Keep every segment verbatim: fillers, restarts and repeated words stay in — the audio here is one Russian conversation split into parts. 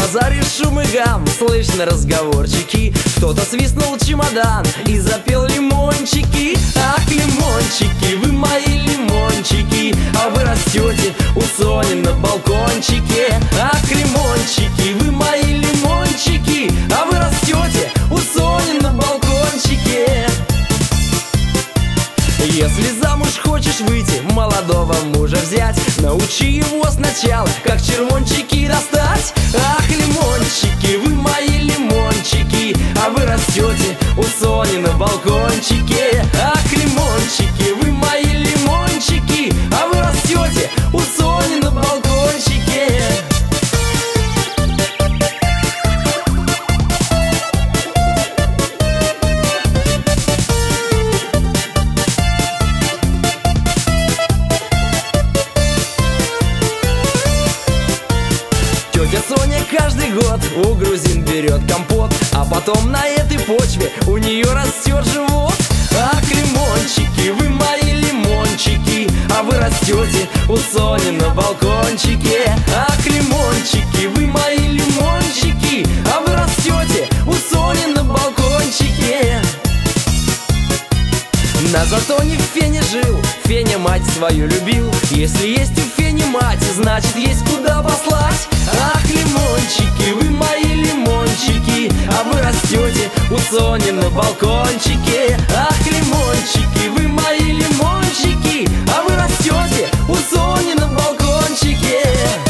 базаре шум и гам, слышно разговорчики. Кто-то свистнул чемодан и запел лимончики. Ах, лимончики, вы мои лимончики, а вы растете у Сони на балкончике. Ах, лимончики, вы мои лимончики, а вы растете у Сони на балкончике. Если замуж хочешь выйти, молодого мужа взять, научи его сначала, как червончики достать. Ах, лимончики, вы мои лимончики, а вы растете у Сони на балкончике. Ах, лимончики, вы мои лимончики, а вы растете у Сони на балкончике. Тетя Соня каждый год у грузин берет компот, а потом на этой почве у нее растет живот. Ах, лимончики, вы мои лимончики, а вы растете у Сони на балкончике. Ах, лимончики, вы мои лимончики, а вы растете у Сони на балкончике. На Затоне в Фене жил, Феня мать свою любил. Если есть у Фени мать, значит есть куда послать. Ах, лимончики, вы мои лимончики, а вы растете у Сони на балкончике. Ах, лимончики, вы мои лимончики, а вы растете у Сони на балкончике.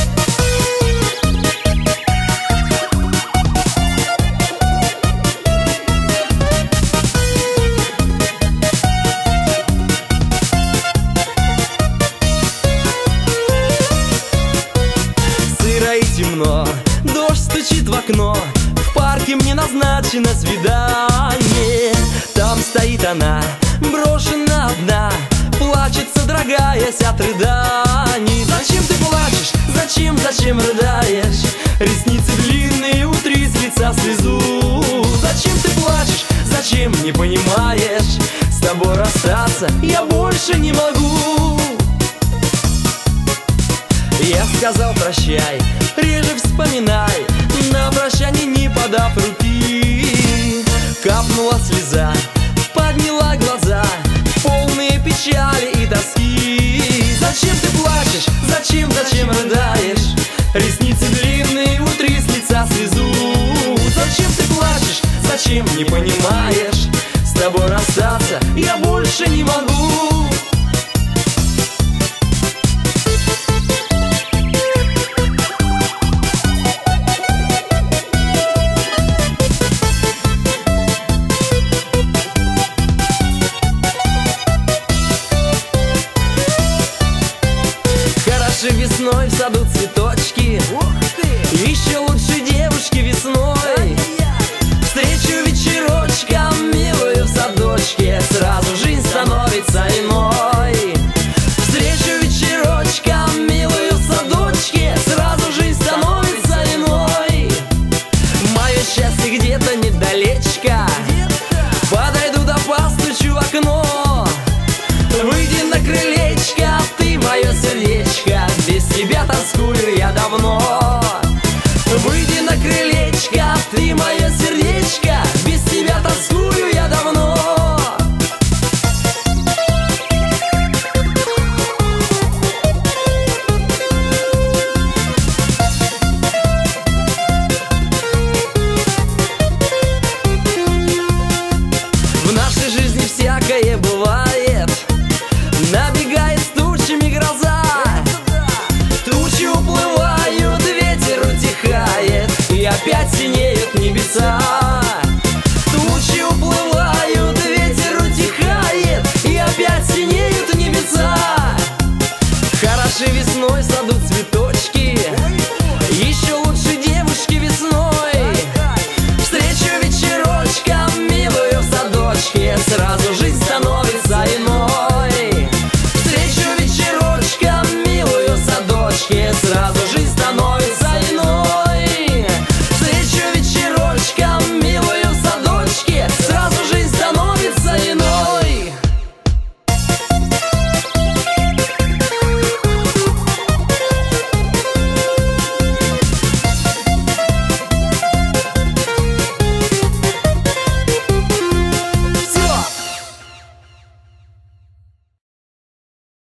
Темно, дождь стучит в окно, в парке мне назначено свидание. Там стоит она, брошена одна, плачет, содрогаясь от рыданий. Зачем ты плачешь? Зачем, зачем рыдаешь? Ресницы длинные, утри с лица слезу. Зачем ты плачешь? Зачем, не понимаешь? С тобой расстаться я больше не могу. Я сказал прощай, реже вспоминай, на прощание не подав руки. Капнула слеза, подняла глаза, полные печали и тоски. Зачем ты плачешь? Зачем, зачем рыдаешь? Ресницы длинные, утри с лица слезу. Зачем ты плачешь? Зачем, не понимаешь? С тобой расстаться я больше не могу. Весной в саду цветочки, еще лучше девушки весной. Встречу вечерочком милую в садочке, сразу жизнь становится иной. Встречу вечерочком милую в садочке, сразу жизнь становится иной. Мое счастье где-то недалечко, подойду да постучу в окно. Выйди на крылечко, ты мое сердечко, без тебя тоскую я давно. Выйди на крылечко, ты мое сердечко, без тебя тоскую я давно. В нашей жизни всякое бывает, набегает с тучами гроза. Тучи уплывают, ветер утихает, и опять синеют небеса.